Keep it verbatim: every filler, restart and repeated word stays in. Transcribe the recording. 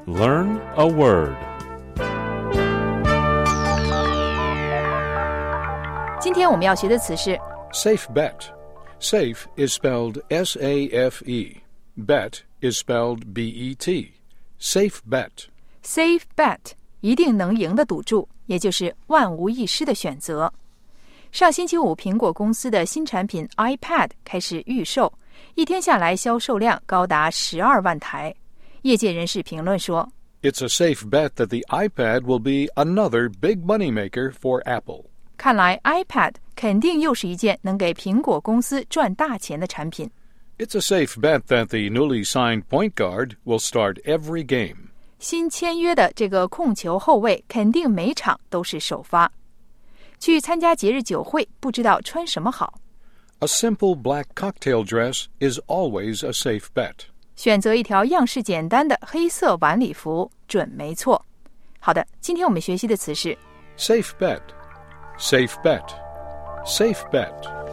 Learn a word. 今天我们要学的词是 Safe bet. Safe is spelled S A F E. Bet is spelled B E T. Safe bet. safe bet， 一定能赢的赌注，也就是万无一失的选择。上星期五，苹果公司的新产品 iPad 开始预售，一天下来销售量高达十二万台。业界人士评论说 It's a safe bet that the iPad will be another big moneymaker for Apple. 看来 iPad 肯定又是一件能给苹果公司赚大钱的产品。 It's a safe bet that the newly signed point guard will start every game. 新签约的这个控球后卫肯定每场都是首发。去参加节日酒会，不知道穿什么好。 A simple black cocktail dress is always a safe bet. 选择一条样式简单的黑色晚礼服准没错。好的，今天我们学习的词是 Safe bet. Safe bet. Safe bet.